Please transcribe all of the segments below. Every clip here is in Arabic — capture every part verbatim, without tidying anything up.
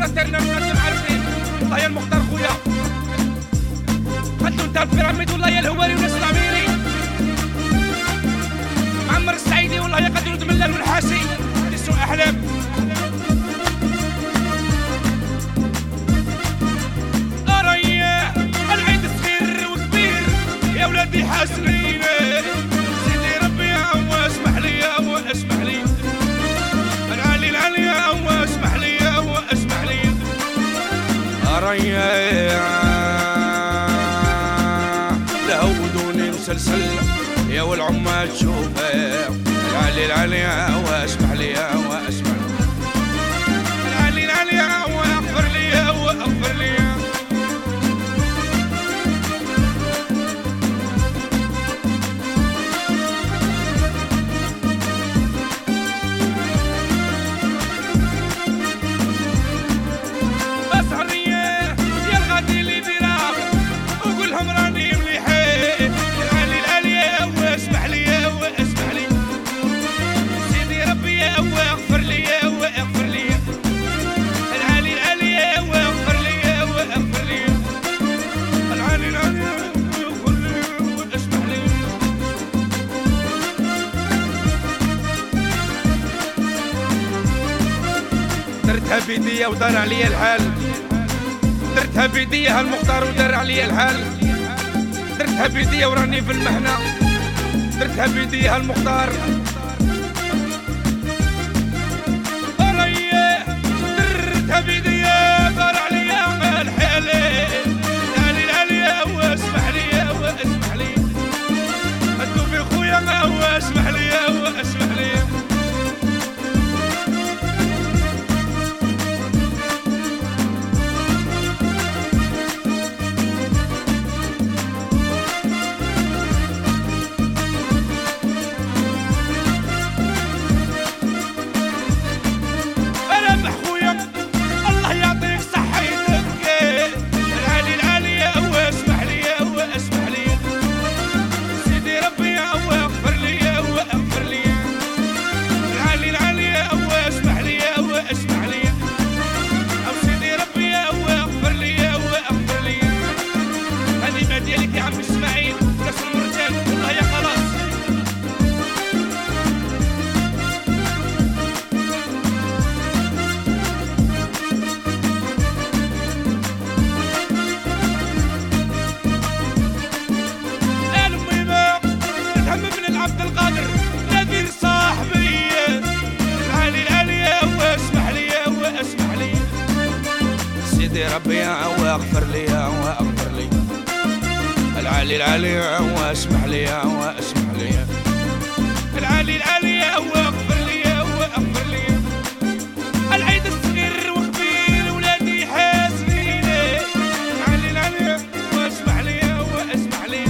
فراترنا الناس عارفين. والله يا المختار خويا خدلو انت البيراميد، والله يا الهواري وناس العميري معمر السعيدي، والله يا قدروا دملال والحاسي لسوء احلام. اريا العيد صغير وكبير يا ولادي حاسرين، سيدي ربي يا هو اسمح لي يا هو اسمح لي، العالي العالي يا هو اسمح لي يا هو اسمح لي. اريا لهودوني مسلسل يا والعمال تشوفه، العالي العالي يا هو اسمح لي يا هو اسمح لي، العالي العالي يا هو اغفر لي يا هو اغفر لي. درتها بيديا ودار عليا الحال، درتها بيديا هالمختار ودار عليا الحال، درتها بيديا وراني في المحنة، درتها بيديا هالمختار. وريا درتها بيديا دار عليا الحال، العالي العالي هو اسمح لي هو اسمح لي، الدوبي خويا هو اسمح لي هو اسمح لي. ربي يا هو اغفر لي يا هو اغفر لي، العالي العالي يا هو اسمح لي يا هو اسمح لي، العالي العالي يا هو اغفر لي يا هو اغفر لي. العيد الصغير وكبير ولادي حاسرين، العالي العالي يا هو اسمح لي يا هو اسمح لي.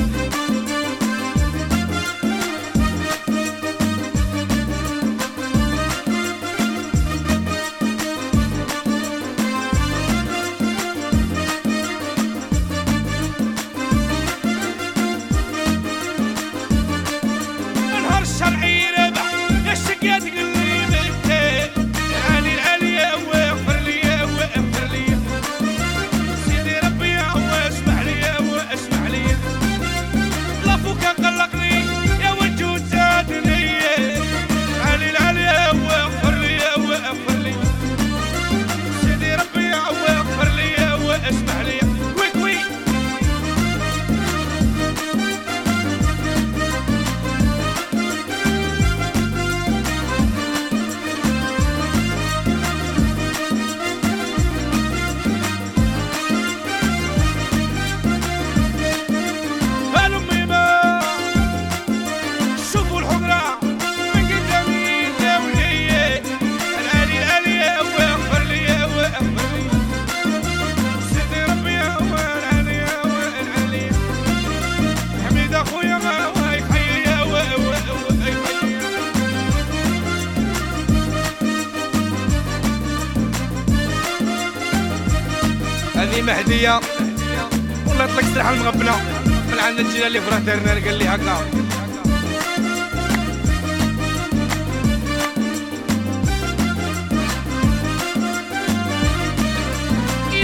هذه مهدية والله طلق سلاح المغبنة من عند الجلالي فراترنا قال لي هكا.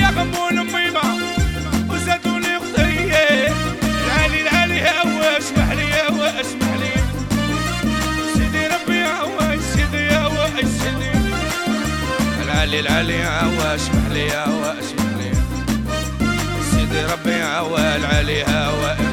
يا غمون ميمة وزادوا لي خطية. العالي العالي هوا اسمح لي هوا اسمح لي سيدي ربي هوا سيدي هوا سيدي العالي العالي هوا اسمح لي هوا اسمح لي سيدي ربي هوا العالي هوا